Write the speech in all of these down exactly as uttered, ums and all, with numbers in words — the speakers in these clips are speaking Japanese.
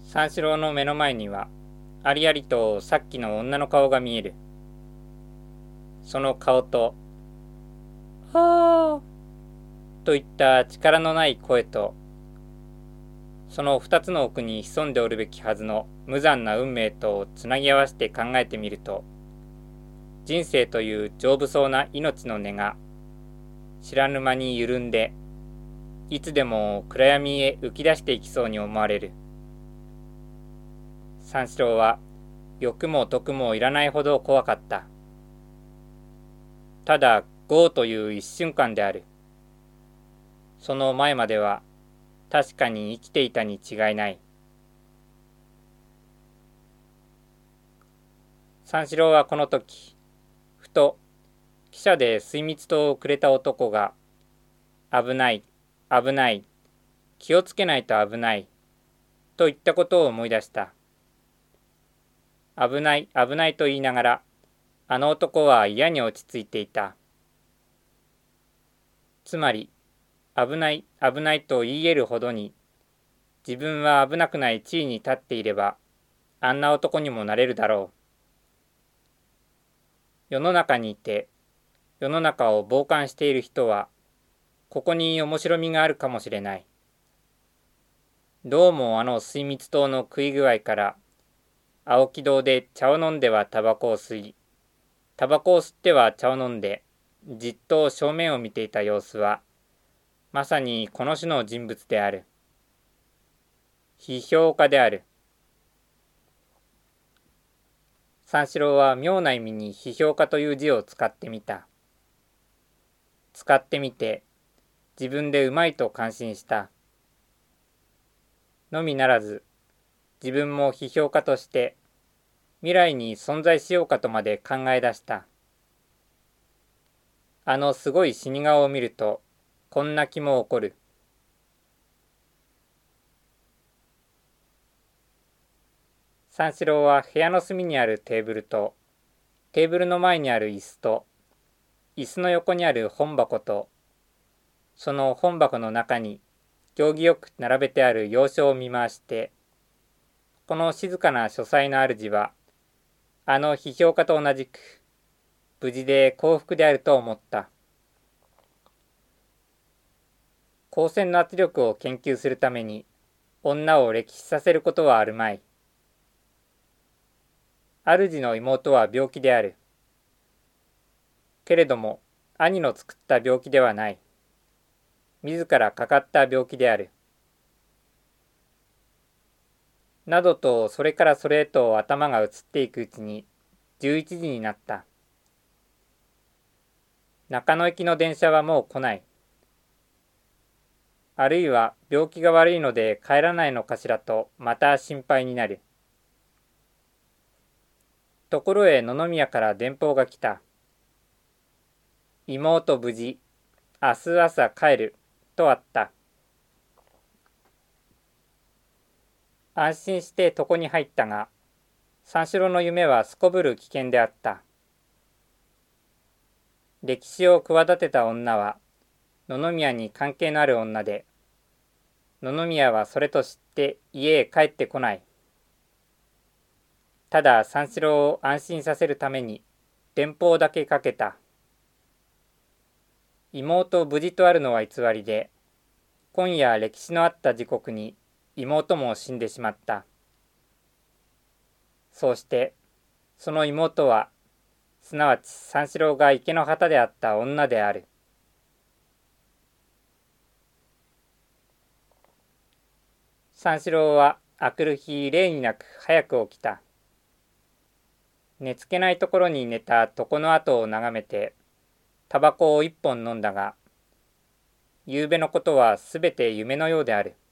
三四郎の目の前にはありありとさっきの女の顔が見える。その顔と「あー」といった力のない声と、その二つの奥に潜んでおるべきはずの無残な運命とをつなぎ合わせて考えてみると、人生という丈夫そうな命の根が知らぬ間に緩んで、いつでも暗闇へ浮き出していきそうに思われる。三四郎は欲も得もいらないほど怖かった。ただ業という一瞬間である。その前までは確かに生きていたに違いない。三四郎はこの時、ふと汽車で水蜜糖をくれた男が危ない危ない気をつけないと危ないと言ったことを思い出した。危ない危ないと言いながら、あの男は嫌に落ち着いていた。つまり危ない危ないと言い得るほどに、自分は危なくない地位に立っていれば、あんな男にもなれるだろう。世の中にいて、世の中を傍観している人は、ここに面白みがあるかもしれない。どうもあの水蜜糖の食い具合から、青木堂で茶を飲んではタバコを吸い、タバコを吸っては茶を飲んで、じっと正面を見ていた様子は、まさにこの種の人物である。批評家である。三四郎は妙な意味に批評家という字を使ってみた。使ってみて、自分でうまいと感心した。のみならず、自分も批評家として未来に存在しようかとまで考え出した。あのすごい死に顔を見ると、こんな気も起こる。三四郎は部屋の隅にあるテーブルと、テーブルの前にある椅子と、椅子の横にある本箱と、その本箱の中に行儀よく並べてある洋書を見回して、この静かな書斎の主は、あの批評家と同じく、無事で幸福であると思った。光線の圧力を研究するために、女を歴死させることはあるまい。主の妹は病気である。けれども、兄の作った病気ではない。自らかかった病気である。などと、それからそれへと頭が移っていくうちに、じゅういちじになった。中野行きの電車はもう来ない。あるいは病気が悪いので帰らないのかしらと、また心配になる。ところへ野々宮から電報が来た。妹無事、明日朝帰る、とあった。安心して床に入ったが、三四郎の夢はすこぶる危険であった。歴史を企てた女は、野々宮に関係のある女で、野々宮はそれと知って家へ帰ってこない。ただ三四郎を安心させるために電報だけかけた。妹無事とあるのは偽りで、今夜歴史のあった時刻に妹も死んでしまった。そうしてその妹は、すなわち三四郎が池の端であった女である。三四郎はあくる日例になく早く起きた。寝つけないところに寝た床の跡を眺めて、タバコを一本飲んだが、夕べのことはすべて夢のようである。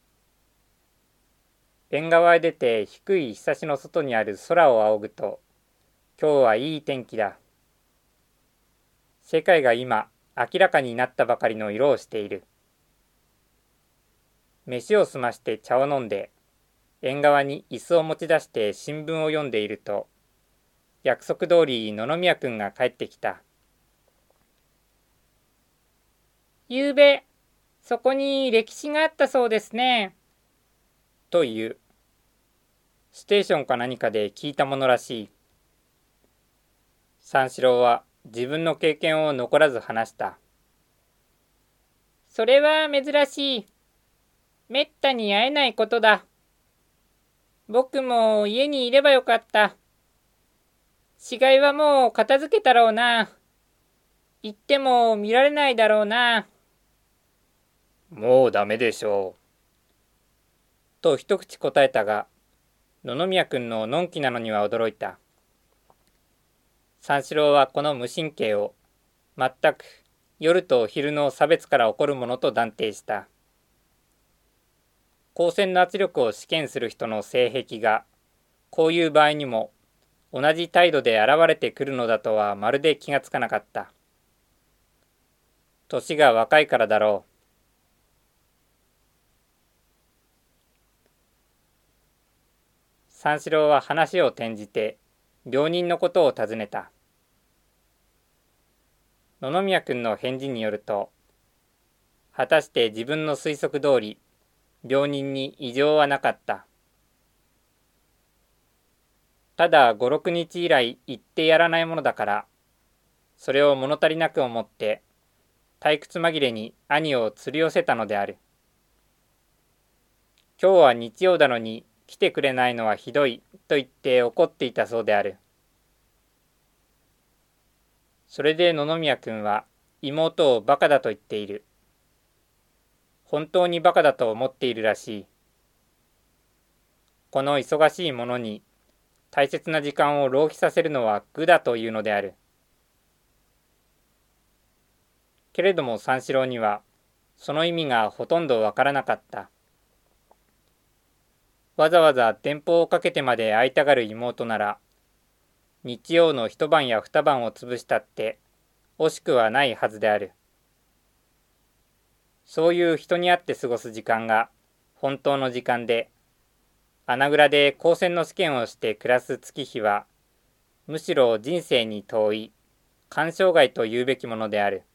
縁側へ出て低いひさしの外にある空を仰ぐと、今日はいい天気だ。世界が今明らかになったばかりの色をしている。飯を済まして茶を飲んで、縁側に椅子を持ち出して新聞を読んでいると、約束通り野々宮くんが帰ってきた。ゆうべ、そこに歴史があったそうですね。という。 ステーションか何かで聞いたものらしい。三四郎は自分の経験を残らず話した。それは珍しい。めったに会えないことだ。僕も家にいればよかった。死骸はもう片付けたろうな。行っても見られないだろうな。もうダメでしょう。と一口答えたが、野々宮君ののんきなのには驚いた。三四郎はこの無神経を全く夜と昼の差別から起こるものと断定した。光線の圧力を試験する人の性癖がこういう場合にも同じ態度で現れてくるのだとはまるで気がつかなかった。年が若いからだろう。三四郎は話を転じて病人のことを尋ねた。野々宮君の返事によると、果たして自分の推測通り病人に異常はなかった。ただ五六日以来行ってやらないものだから、それを物足りなく思って退屈紛れに兄を釣り寄せたのである。今日は日曜だのに来てくれないのはひどいと言って怒っていたそうである。それで野々宮君は妹をバカだと言っている。本当にバカだと思っているらしい。この忙しいものに大切な時間を浪費させるのは愚だというのである。けれども三四郎にはその意味がほとんどわからなかった。わざわざ電報をかけてまで会いたがる妹なら、日曜の一晩や二晩を潰したって惜しくはないはずである。そういう人に会って過ごす時間が本当の時間で、穴蔵で高専の試験をして暮らす月日は、むしろ人生に遠い鑑賞外と言うべきものである。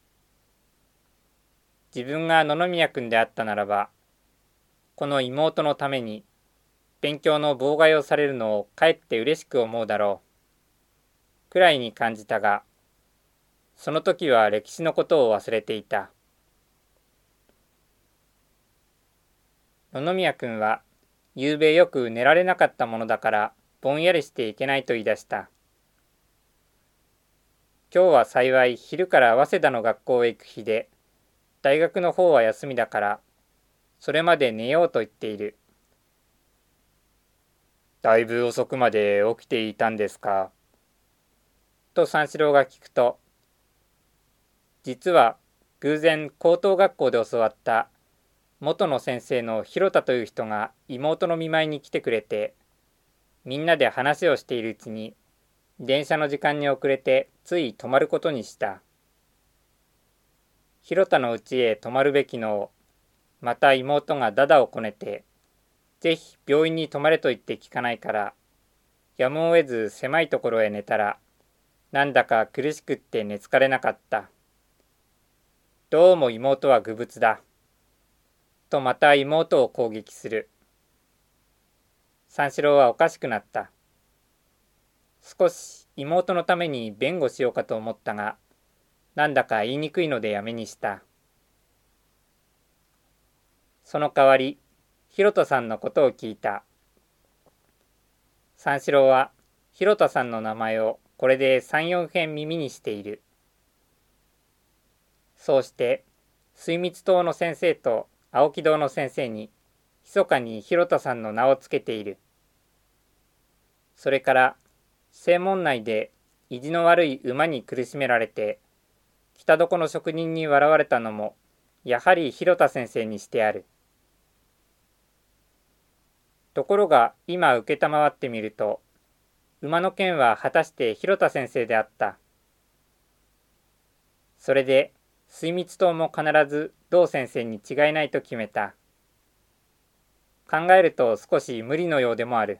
自分が野々宮君であったならば、この妹のために勉強の妨害をされるのをかえって嬉しく思うだろう。くらいに感じたが、その時は歴史のことを忘れていた。野々宮君は、ゆうべよく寝られなかったものだから、ぼんやりしていけないと言い出した。今日は幸い昼から早稲田の学校へ行く日で、大学の方は休みだから、それまで寝ようと言っている。だいぶ遅くまで起きていたんですか。と三四郎が聞くと、実は偶然高等学校で教わった元の先生の広田という人が妹の見舞いに来てくれて、みんなで話をしているうちに電車の時間に遅れてつい泊まることにした。広田の家へ泊まるべきのをまた妹がだだをこねて、ぜひ病院に泊まれと言って聞かないから、やむを得ず狭いところへ寝たら、なんだか苦しくって寝つかれなかった。どうも妹は愚物だ。とまた妹を攻撃する。三四郎はおかしくなった。少し妹のために弁護しようかと思ったが、なんだか言いにくいのでやめにした。その代わり、広田さんのことを聞いた。三四郎は広田さんの名前をこれで三四遍耳にしている。そうして水蜜島の先生と青木堂の先生に密かに広田さんの名をつけている。それから正門内で意地の悪い馬に苦しめられて北床の職人に笑われたのもやはり広田先生にしてある。ところが今承ってみると、馬の件は果たして広田先生であった。それで水蜜島も必ず同先生に違いないと決めた。考えると少し無理のようでもある。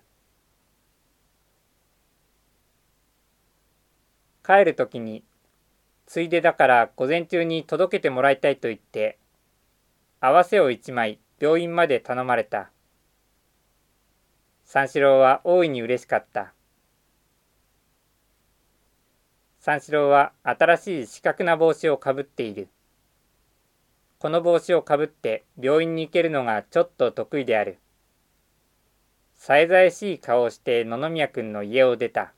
帰るときに、ついでだから午前中に届けてもらいたいと言って、合わせを一枚病院まで頼まれた。 三四郎は大いに嬉しかった。三四郎は新しい四角な帽子をかぶっている。この帽子をかぶって病院に行けるのがちょっと得意である。さえざえしい顔をして野々宮くんの家を出た。